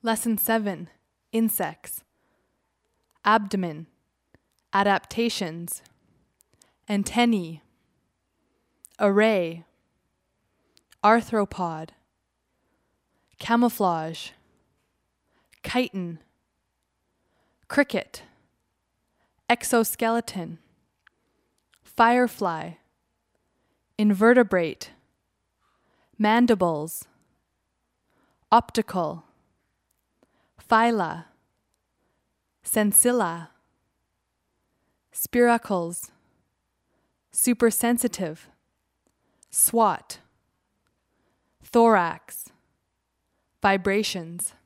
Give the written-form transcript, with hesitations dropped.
Lesson 7, Insects. Abdomen, adaptations. Antennae, array. Arthropod, camouflage. Chitin, cricket. Exoskeleton, firefly. Invertebrate, mandibles. Optical, phyla. Sensilla, spiracles. Supersensitive, SWAT. Thorax, vibrations.